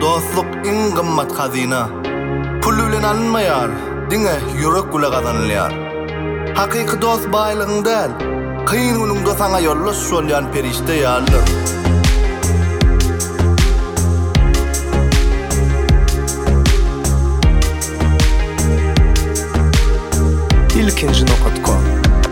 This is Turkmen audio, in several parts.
Dostluk en kımmat hazina. Pul bilen alınmayar, diňe yürek gule kazanylýar. Hakyky dost baýlygyň däl, kıyın günüňde saňa ýollaş bolýan perişte ýalyr. ilkinji.com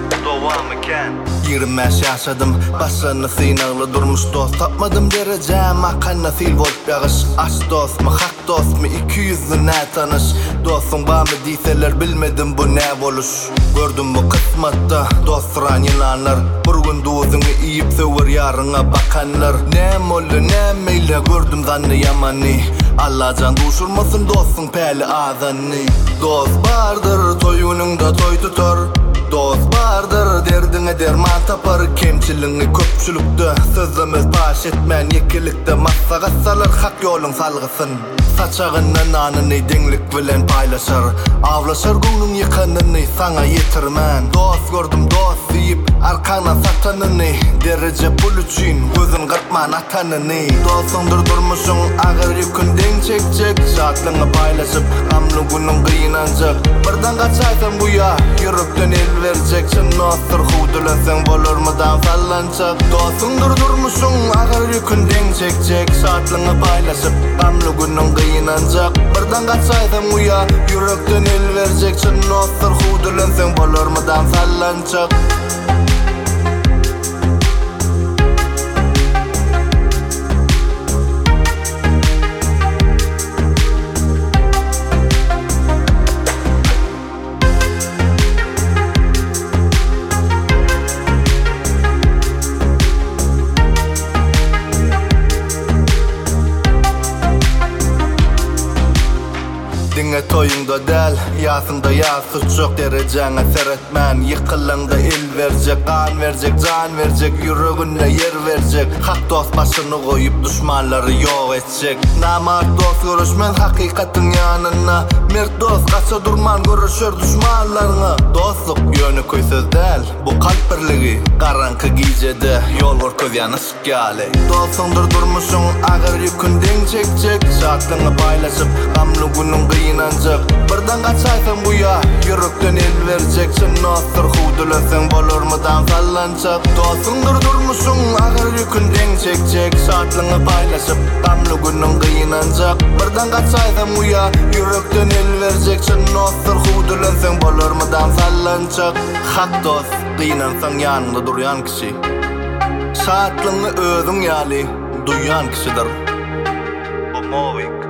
25 yaşadım, başlarını sınavlı durmuş dost tapmadım dereceğim, akan nasil bolup ýagyş. Aç dost mu, hak dost mu, 200'lü nä tanış. Dostum bamy diýseler bilmedim bu nä boluş. Gördüm bu kısmatda dostran ýylanlar, bir gün dozuňy iýip söwer ýaryňa bakanlar. Näme boldy, nämeyle gördüm zanny ýamany. Allah can duşurmasın dostun päli azany. Dost bardır, toýunyňda toy tutar. Dost bardır, derdiňe derman tapar. Kemçiliňi köpçülükde sözlemez baş etmän ýekilikde massaga salar hak ýoluň salgysyn. Saçagyndan anyny deňlik bilen paýlaşar. Awlaşar göwnüň ýykanyny saňa ýetirmän. Dost gördüm dost diýip arkana satanyny. Derece pul üçin gözün gyrtman atanyny. Dostundur durmuşuň agyr ýükünden çekjek. Şatlyňy paýlaşyp gamly günüň gynanjak. Birden gaçaýsam bu ýa ýürekden el berjek. Sen nostur huwdulasaň bolarmydan sallanjak. Dostundur durmuşuň agyr ýükünden çekjek. Şatlyňy paýlaşyp gamly günüň gynanjak. Birden gaçaýsam bu ýa ýürekden el berjek. Sen nostur huwdulasaň bolarmydan sallanjak. Diňe toýuňda däl, ýasynda ýas suçjak derejäňe seretmän. Ýykylyňda el berjek, kan berjek, jan berjek, ýüregine yer berjek. Hak dost başyny goýup düşmanlary ýok etjek. Namart dost görüşmän hakykatyň ýanyna. Mert dost gaça durman görüşür düşmanlaryňa. Dostluk ýöne köýsöz däl, bu kalp birligi. Garanky gijede ýol görkezýän ýaly. Dostundur durmuşuň agyr ýükünden çekjek. Şatlyňy paýlaşyp gamly günüň gynanjak. Birden gaçaýsam bu ýa ýürekden el berjek. Sen nostur huwdulasaň bolarmydan sallanjak. Dostundur durmuşuň agyr ýükünden çekjek. Şatlyňy paýlaşyp gamly günüň gynanjak. Birden gaçaýsam bu ýa ýürekden el berjek. Sen nostur huwdulasaň bolarmydan sallanjak. Hak dost gynansaň ýanynda durýan kişi. Şatlyňy özüň ýaly duýan kişidir. Bu Movik.